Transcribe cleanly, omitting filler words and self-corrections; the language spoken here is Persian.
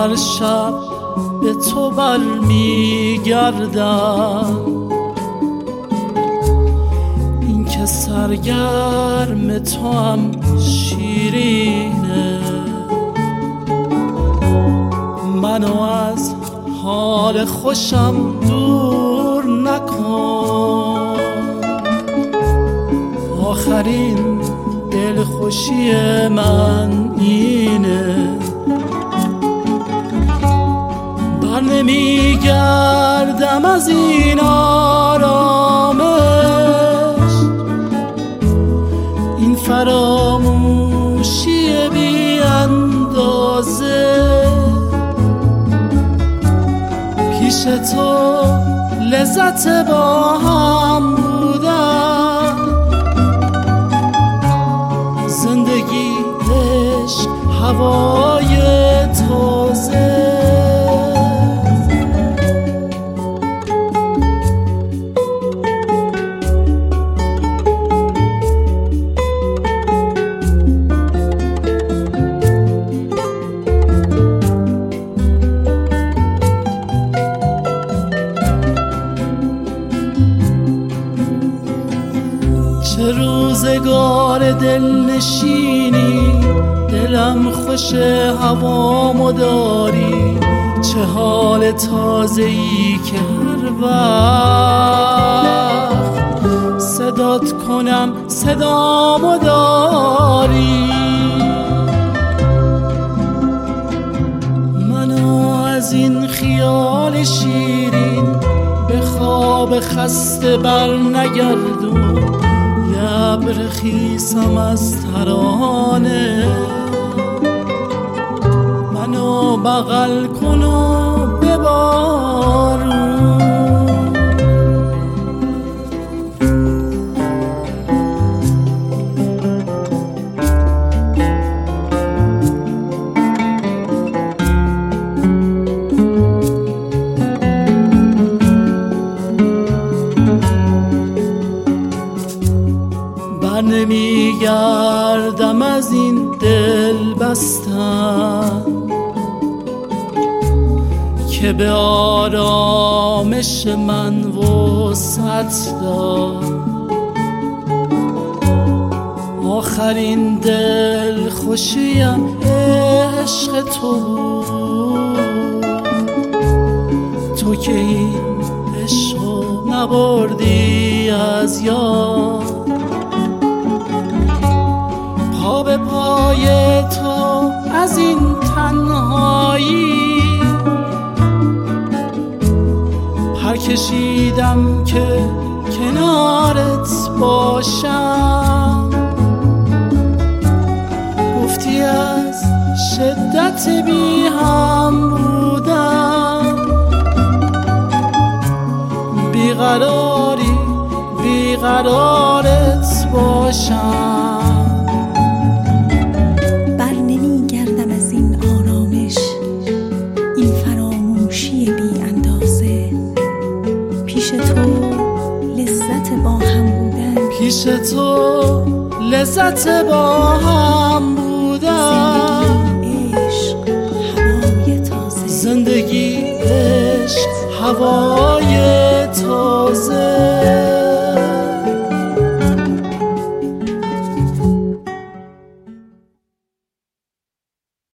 هر شب به تو برمیگردم، این که سرگرم تو هم شیرینه. منو از حال خوشم دور نکن، آخرین دلخوشی من اینه. بر نمیگردم از این آرامش، این فراموشی بی اندازه. پیش تو لذت با هم بودن، زندگی عشق هوای تازه. چه روزگار دلنشینی، دلم خوش هوامو داری. چه حال تازه‌ای که هر وقت صدات کنم صدامو داری. منو از این خیال شیرین به خواب خسته بر نگردون، ابر خیسم از ترانه. منو بغل کن و ببارون، نمیگردم از این دل بستن که به آرامش من وسعت داد. آخرین دل خوشیم عشق تو بود، تو که این عشقو نبردی از یاد. پا به پای تو از این تنهایی پر کشیدم که کنارت باشم. گفتی از شدت بی هم بودم، بیقرارت باشم. پیش تو لذت با هم بودن، عشق هوای تازه. زندگی عشق هوای